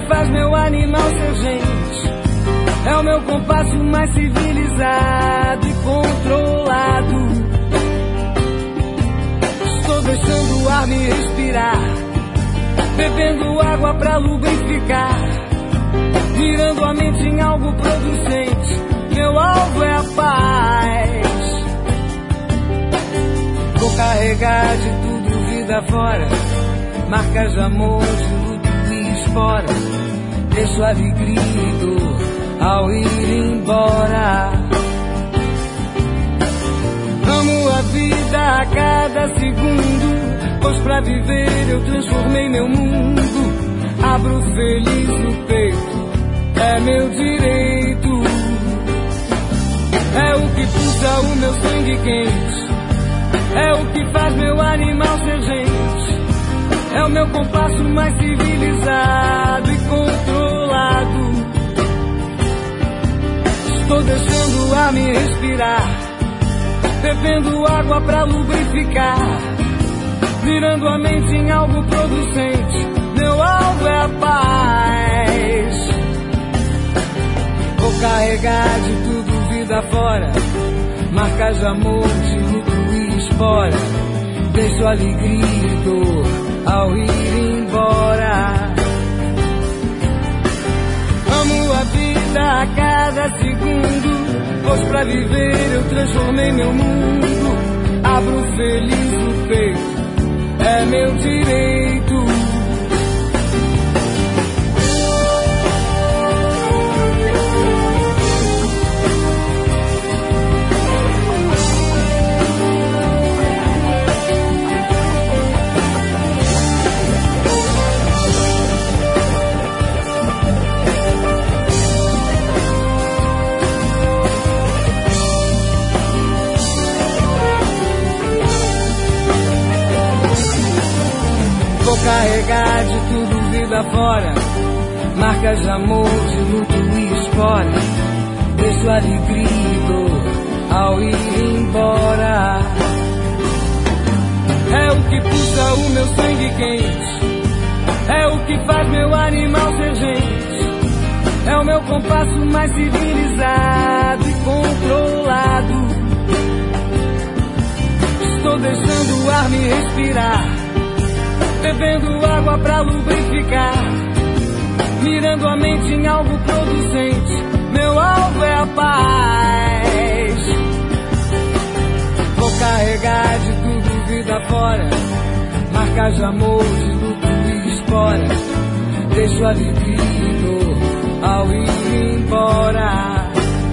faz meu animal ser gente. É o meu compasso mais civilizado e controlado. Estou deixando o ar me respirar, bebendo água pra lubrificar, mirando a mente em algo producente. Meu alvo é a paz. Vou carregar de tudo vida fora, marcas de amor, de luto e esporas. Deixo alegria e dor ao ir embora. Amo a vida a cada segundo, pois pra viver eu transformei meu mundo. Abro feliz no peito, é meu direito. É o que puxa o meu sangue quente, é o que faz meu animal ser gente. É o meu compasso mais civilizado e controlado. Estou deixando o ar me respirar, bebendo água pra lubrificar, virando a mente em algo producente. Meu alvo é a paz. Vou carregar de tudo vida fora, marcas de amor, de luto e espora. Deixo alegria e dor ao ir embora. Amo a vida a cada segundo, pois pra viver eu transformei meu mundo. Abro feliz no peito, é meu direito. Vou carregar de tudo vida fora, marcas de amor, de luto e espora. Deixo alegria e dor ao ir embora. É o que puxa o meu sangue quente, é o que faz meu animal ser gente. É o meu compasso mais civilizado e controlado. Estou deixando o ar me respirar, bebendo água pra lubrificar, mirando a mente em algo producente. Meu alvo é a paz. Vou carregar de tudo vida fora, marcas de amor, de luto e esporas. Deixo alegria e dor ao ir embora.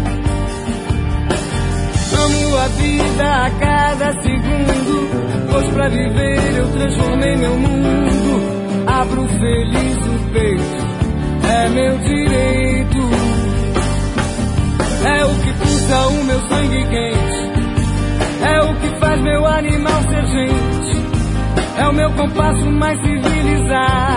Amo a vida a cada segundo, pois pra viver eu transformei meu mundo. Abro feliz o peito, é meu direito. É o que puxa o meu sangue quente, é o que faz meu animal ser gente. É o meu compasso mais civilizado